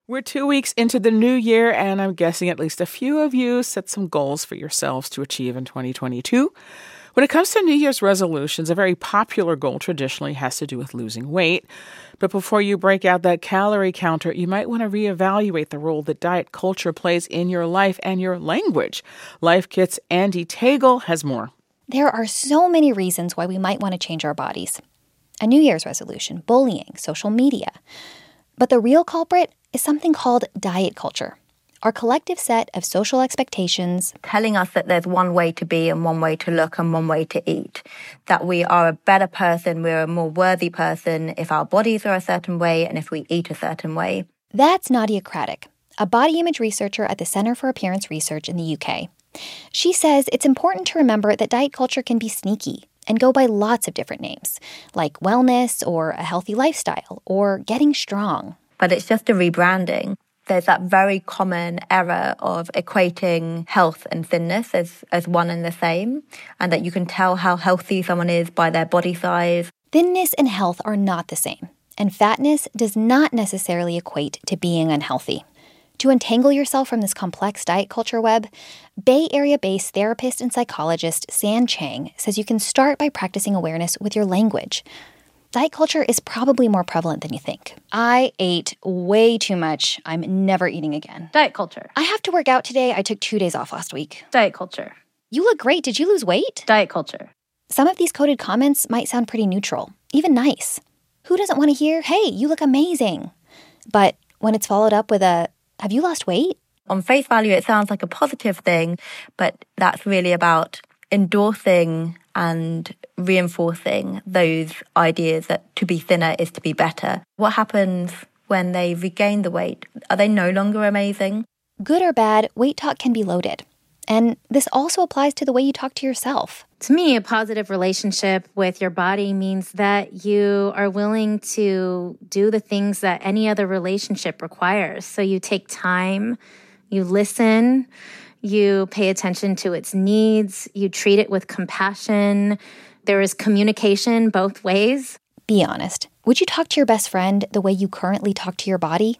We're 2 weeks into the new year, and I'm guessing at least a few of you set some goals for yourselves to achieve in 2022. When it comes to New Year's resolutions, a very popular goal traditionally has to do with losing weight. But before you break out that calorie counter, you might want to reevaluate the role that diet culture plays in your life and your language. Life Kit's Andie Tagle has more. There are so many reasons why we might want to change our bodies. A New Year's resolution, bullying, social media. But the real culprit is something called diet culture, our collective set of social expectations telling us that there's one way to be and one way to look and one way to eat, that we are a better person, we're a more worthy person if our bodies are a certain way and if we eat a certain way. That's Nadia Craddock, a body image researcher at the Center for Appearance Research in the UK. She says it's important to remember that diet culture can be sneaky and go by lots of different names, like wellness or a healthy lifestyle or getting strong. But it's just a rebranding. There's that very common error of equating health and thinness as one and the same, and that you can tell how healthy someone is by their body size. Thinness and health are not the same, and fatness does not necessarily equate to being unhealthy. To untangle yourself from this complex diet culture web, Bay Area-based therapist and psychologist San Chang says you can start by practicing awareness with your language. Diet culture is probably more prevalent than you think. I ate way too much. I'm never eating again. Diet culture. I have to work out today. I took 2 days off last week. Diet culture. You look great. Did you lose weight? Diet culture. Some of these coded comments might sound pretty neutral, even nice. Who doesn't want to hear, hey, you look amazing? But when it's followed up with a, have you lost weight? On face value, it sounds like a positive thing, but that's really about endorsing and reinforcing those ideas that to be thinner is to be better. What happens when they regain the weight? Are they no longer amazing? Good or bad, weight talk can be loaded. And this also applies to the way you talk to yourself. To me, a positive relationship with your body means that you are willing to do the things that any other relationship requires. So you take time, you listen, you pay attention to its needs, you treat it with compassion. There is communication both ways. Be honest. Would you talk to your best friend the way you currently talk to your body?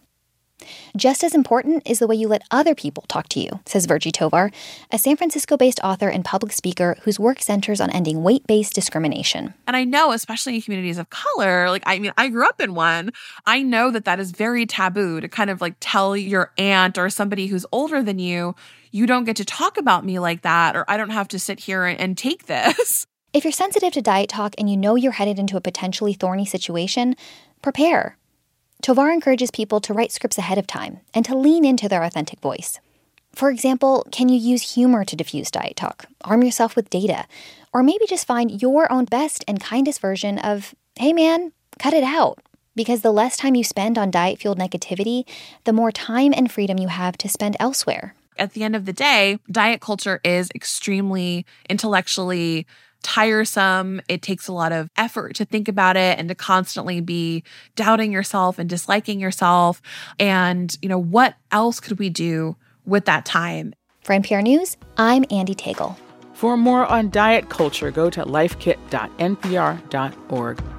Just as important is the way you let other people talk to you, says Virgie Tovar, a San Francisco-based author and public speaker whose work centers on ending weight-based discrimination. And I know, especially in communities of color, I grew up in one. I know that is very taboo to kind of tell your aunt or somebody who's older than you don't get to talk about me like that, or I don't have to sit here and take this. If you're sensitive to diet talk and you know you're headed into a potentially thorny situation, prepare. Tovar encourages people to write scripts ahead of time and to lean into their authentic voice. For example, can you use humor to diffuse diet talk? Arm yourself with data. Or maybe just find your own best and kindest version of, hey man, cut it out. Because the less time you spend on diet-fueled negativity, the more time and freedom you have to spend elsewhere. At the end of the day, diet culture is extremely intellectually tiresome. It takes a lot of effort to think about it and to constantly be doubting yourself and disliking yourself. And, what else could we do with that time? For NPR News, I'm Andie Tagle. For more on diet culture, go to lifekit.npr.org.